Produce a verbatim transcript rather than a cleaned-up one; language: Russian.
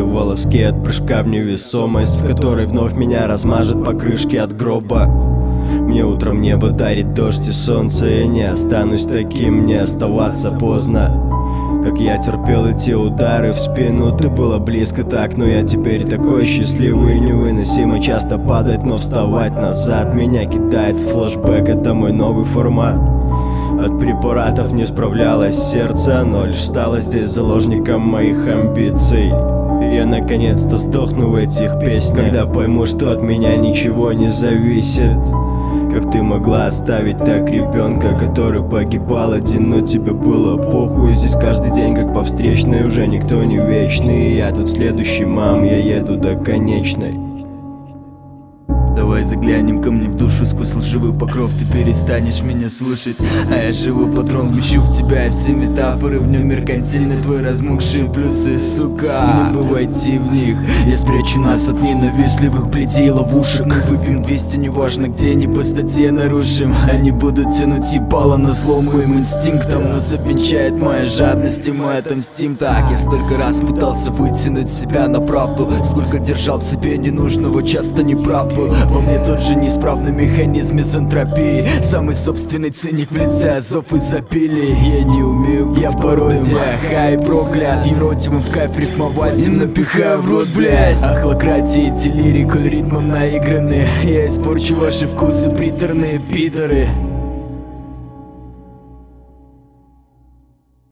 последние волоски от прыжка в невесомость, в которой вновь меня размажет по крышке от гроба. Мне утром небо дарит дождь и солнце, я не останусь таким, не оставаться поздно. Как я терпел эти удары в спину, ты была близко так, но я теперь такой счастливый. Невыносимо часто падать, но вставать назад меня кидает в флешбэк, это мой новый формат. От препаратов не справлялось сердце, но лишь стало здесь заложником моих амбиций. И я наконец-то сдохну в этих песнях, когда пойму, что от меня ничего не зависит. Как ты могла оставить так ребенка, который погибал один, но тебе было похуй. Здесь каждый день как по встречной, уже никто не вечный. И я тут следующий, мам, я еду до конечной. Давай заглянем ко мне в душу, сквозь лживый покров ты перестанешь меня слушать. А я живу патрон, вмещу в тебя и все метафоры, в нем меркантильны твои размокшие плюсы, сука. Не бывайте в них, я спрячу нас от ненавистливых плетей и ловушек. Мы выпьем двести, неважно где, не по статье нарушим. Они будут тянуть ебало на зло моим инстинктом, нас обвенчает моя жадность и мы отомстим. Так, я столько раз пытался вытянуть себя на правду, сколько держал в себе ненужного, часто неправ был. Во мне тот же неисправный механизм мизантропии, самый собственный циник в лице азов изобилия. Я не умею быть я пародия, хай проклят, еротимом в кайф рифмовать, им напихаю в рот, блядь. Ахлократия и телирикаль ритмом наиграны, я испорчу ваши вкусы, приторные пидоры.